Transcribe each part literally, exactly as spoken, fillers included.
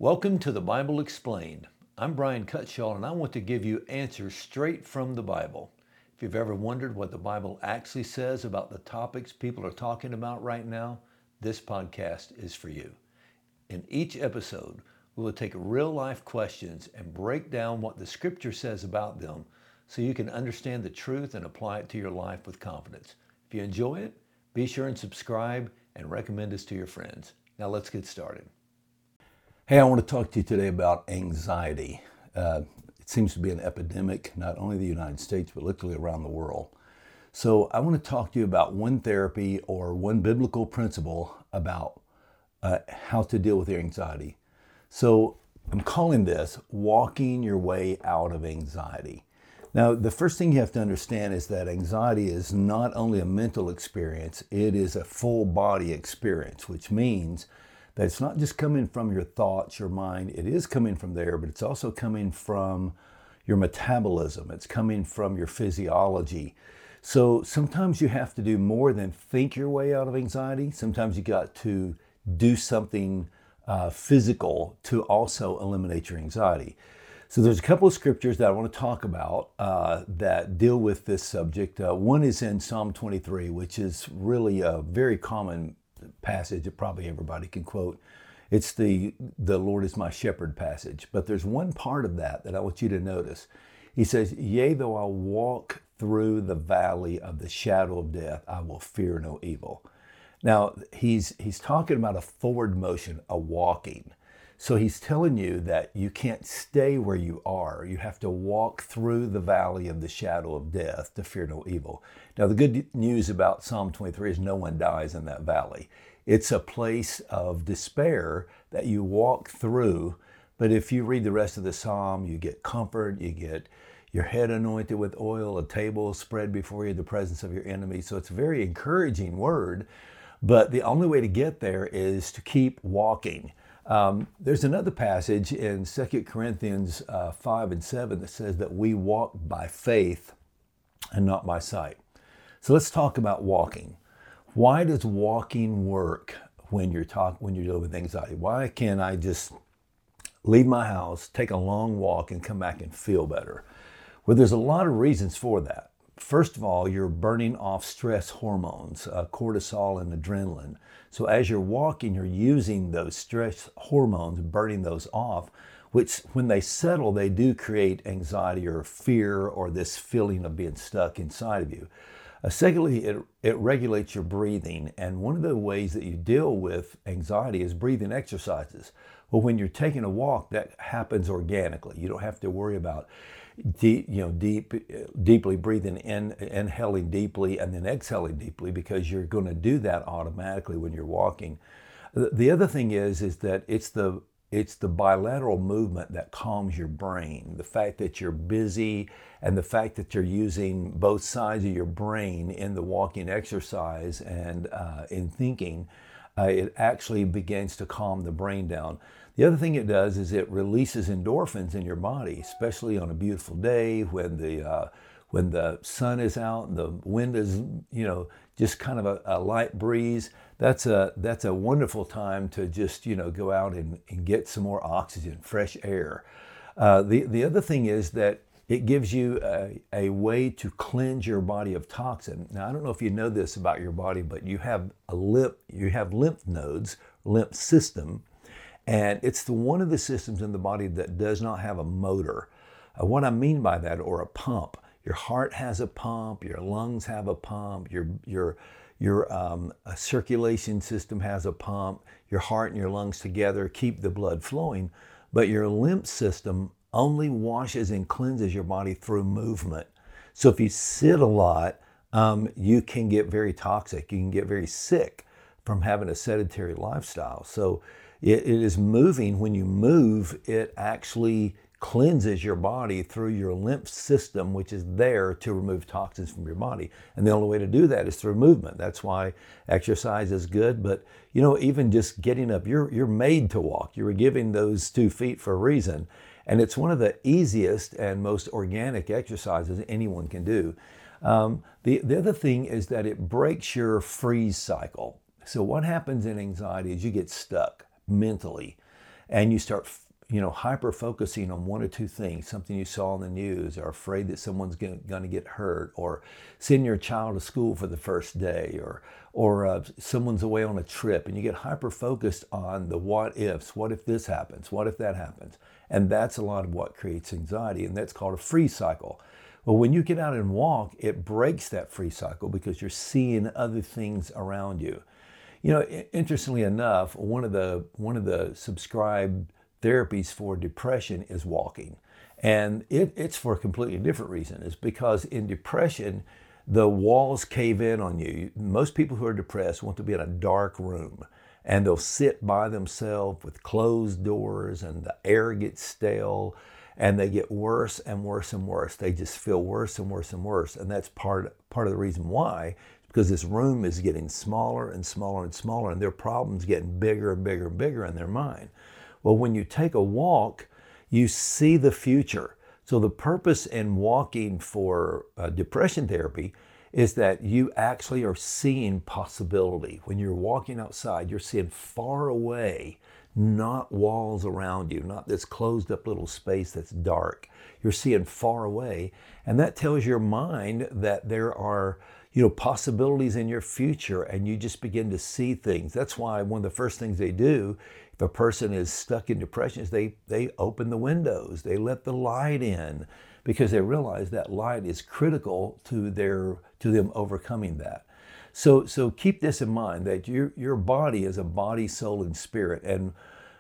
Welcome to the Bible Explained. I'm Brian Cutshaw, and I want to give you answers straight from the Bible. If you've ever wondered what the Bible actually says about the topics people are talking about right now, this podcast is for you. In each episode, we will take real-life questions and break down what the Scripture says about them so you can understand the truth and apply it to your life with confidence. If you enjoy it, be sure and subscribe and recommend us to your friends. Now let's get started. Hey, I want to talk to you today about anxiety. Uh, it seems to be an epidemic, not only in the United States, but literally around the world. So I want to talk to you about one therapy or one biblical principle about uh, how to deal with your anxiety. So I'm calling this walking your way out of anxiety. Now, the first thing you have to understand is that anxiety is not only a mental experience, it is a full body experience, which means that it's not just coming from your thoughts, your mind. It is coming from there, but it's also coming from your metabolism. It's coming from your physiology. So sometimes you have to do more than think your way out of anxiety. Sometimes you got to do something uh, physical to also eliminate your anxiety. So there's a couple of scriptures that I want to talk about uh, that deal with this subject. Uh, one is in Psalm twenty-three, which is really a very common passage that probably everybody can quote. It's the the Lord is my shepherd passage. But there's one part of that that I want you to notice. He says, yea, though I walk through the valley of the shadow of death, I will fear no evil. Now, he's he's talking about a forward motion, a walking. So he's telling you that you can't stay where you are. You have to walk through the valley of the shadow of death to fear no evil. Now, the good news about Psalm twenty-three is no one dies in that valley. It's a place of despair that you walk through. But if you read the rest of the psalm, you get comfort, you get your head anointed with oil, a table spread before you in the presence of your enemies. So it's a very encouraging word. But the only way to get there is to keep walking. Um, there's another passage in Second Corinthians uh, five and seven that says that we walk by faith and not by sight. So let's talk about walking. Why does walking work when you're talk when you're dealing with anxiety? Why can't I just leave my house, take a long walk, and come back and feel better? Well, there's a lot of reasons for that. First of all, you're burning off stress hormones, uh, cortisol and adrenaline. So as you're walking, you're using those stress hormones, burning those off, which when they settle, they do create anxiety or fear or this feeling of being stuck inside of you. Uh, secondly, it, it regulates your breathing. And one of the ways that you deal with anxiety is breathing exercises. Well, when you're taking a walk, that happens organically. You don't have to worry about deep, you know, deep, deeply breathing in, inhaling deeply and then exhaling deeply, because you're going to do that automatically when you're walking. The, the other thing is, is that it's the It's the bilateral movement that calms your brain. The fact that you're busy and the fact that you're using both sides of your brain in the walking exercise and uh, in thinking, uh, it actually begins to calm the brain down. The other thing it does is it releases endorphins in your body, especially on a beautiful day when the uh, when the sun is out and the wind is, you know, just kind of a, a light breeze. That's a that's a wonderful time to just, you know, go out and, and get some more oxygen, fresh air. Uh, the the other thing is that it gives you a, a way to cleanse your body of toxin. Now, I don't know if you know this about your body, but you have a lymph you have lymph nodes, lymph system, and it's the one of the systems in the body that does not have a motor. Uh, what I mean by that, or a pump. Your heart has a pump, your lungs have a pump, your your your um, circulation system has a pump, your heart and your lungs together keep the blood flowing, but your lymph system only washes and cleanses your body through movement. So if you sit a lot, um, you can get very toxic, you can get very sick from having a sedentary lifestyle. So it, it is moving. When you move, it actually cleanses your body through your lymph system, which is there to remove toxins from your body. And the only way to do that is through movement. That's why exercise is good. But, you know, even just getting up, you're you're made to walk. You were given those two feet for a reason. And it's one of the easiest and most organic exercises anyone can do. Um, the, the other thing is that it breaks your freeze cycle. So what happens in anxiety is you get stuck mentally. and you start you know, hyper focusing on one or two things, something you saw in the news, or afraid that someone's going to get hurt, or send your child to school for the first day, or or uh, someone's away on a trip, and you get hyper focused on the what ifs. What if this happens? What if that happens? And that's a lot of what creates anxiety, and that's called a freeze cycle. Well, when you get out and walk, it breaks that freeze cycle because you're seeing other things around you. You know, interestingly enough, one of the one of the subscribed therapies for depression is walking. And it, it's for a completely different reason. It's because in depression, the walls cave in on you. Most people who are depressed want to be in a dark room, and they'll sit by themselves with closed doors, and the air gets stale, and they get worse and worse and worse. They just feel worse and worse and worse. And that's part, part of the reason why, because this room is getting smaller and smaller and smaller, and their problems getting bigger and bigger and bigger in their mind. Well, when you take a walk, you see the future. So the purpose in walking for uh, depression therapy is that you actually are seeing possibility. When you're walking outside, you're seeing far away, not walls around you, not this closed up little space that's dark. You're seeing far away, and that tells your mind that there are you know, possibilities in your future, and you just begin to see things. That's why one of the first things they do, if a person is stuck in depression, is they, they open the windows, they let the light in, because they realize that light is critical to their to them overcoming that. So so keep this in mind, that your your body is a body, soul, and spirit. And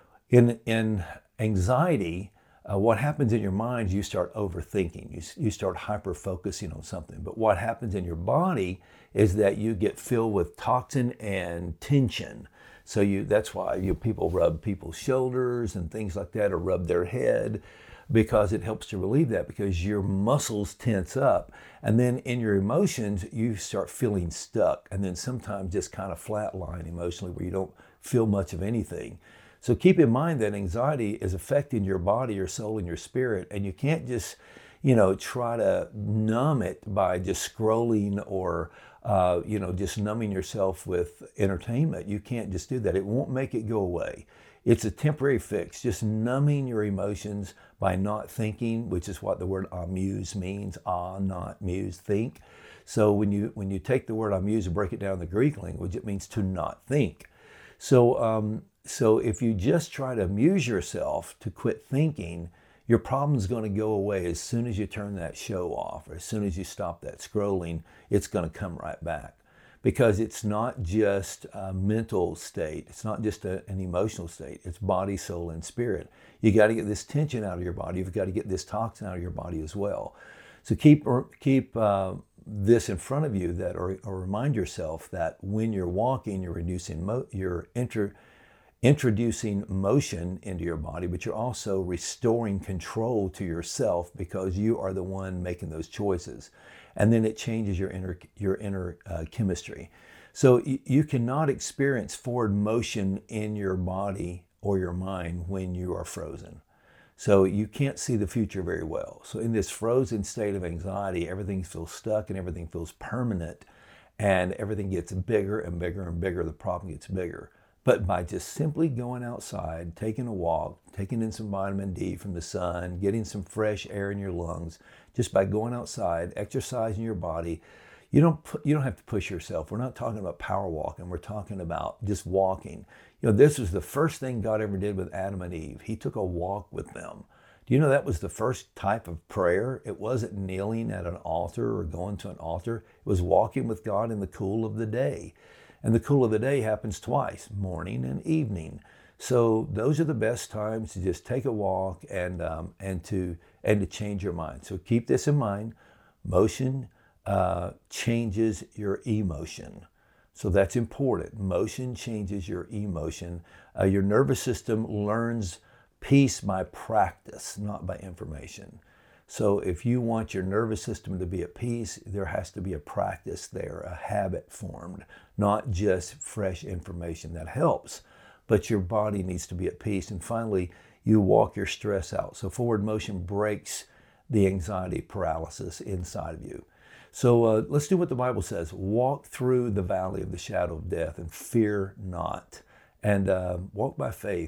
in in anxiety, Uh, what happens in your mind is you start overthinking. You, you start hyper-focusing on something. But what happens in your body is that you get filled with toxin and tension. So you that's why you people rub people's shoulders and things like that, or rub their head, because it helps to relieve that, because your muscles tense up. And then in your emotions, you start feeling stuck, and then sometimes just kind of flatline emotionally, where you don't feel much of anything. So keep in mind that anxiety is affecting your body, your soul, and your spirit, and you can't just, you know, try to numb it by just scrolling, or, uh, you know, just numbing yourself with entertainment. You can't just do that. It won't make it go away. It's a temporary fix. Just numbing your emotions by not thinking, which is what the word amuse means. Ah, not muse, think. So when you when you take the word amuse and break it down in the Greek language, it means to not think. So. Um, So if you just try to amuse yourself to quit thinking, your problem's going to go away as soon as you turn that show off, or as soon as you stop that scrolling. It's going to come right back, because it's not just a mental state. It's not just a, an emotional state. It's body, soul, and spirit. You got to get this tension out of your body. You've got to get this toxin out of your body as well. So keep keep uh, this in front of you, that, or, or remind yourself that when you're walking, you're reducing, mo- you're inter introducing motion into your body, but you're also restoring control to yourself, because you are the one making those choices. And then it changes your inner your inner uh, chemistry. So y- you cannot experience forward motion in your body or your mind when you are frozen. So you can't see the future very well. So in this frozen state of anxiety, everything feels stuck and everything feels permanent, and everything gets bigger and bigger and bigger. The problem gets bigger. But by just simply going outside, taking a walk, taking in some vitamin D from the sun, getting some fresh air in your lungs, just by going outside, exercising your body, you don't put, you don't have to push yourself. We're not talking about power walking. We're talking about just walking. You know, this was the first thing God ever did with Adam and Eve. He took a walk with them. Do you know that was the first type of prayer? It wasn't kneeling at an altar or going to an altar. It was walking with God in the cool of the day. And the cool of the day happens twice, morning and evening. So those are the best times to just take a walk and um, and to and to change your mind. So keep this in mind. Motion uh, changes your emotion. So that's important. Motion changes your emotion. Uh, your nervous system learns peace by practice, not by information. So if you want your nervous system to be at peace, there has to be a practice there, a habit formed, not just fresh information. That helps, but your body needs to be at peace. And finally, you walk your stress out. So forward motion breaks the anxiety paralysis inside of you. So uh, let's do what the Bible says. Walk through the valley of the shadow of death and fear not. And uh, walk by faith,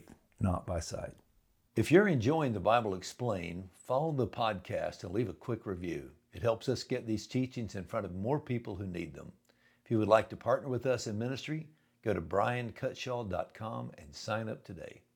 not by sight. If you're enjoying the Bible Explained, follow the podcast and leave a quick review. It helps us get these teachings in front of more people who need them. If you would like to partner with us in ministry, go to brian cutshaw dot com and sign up today.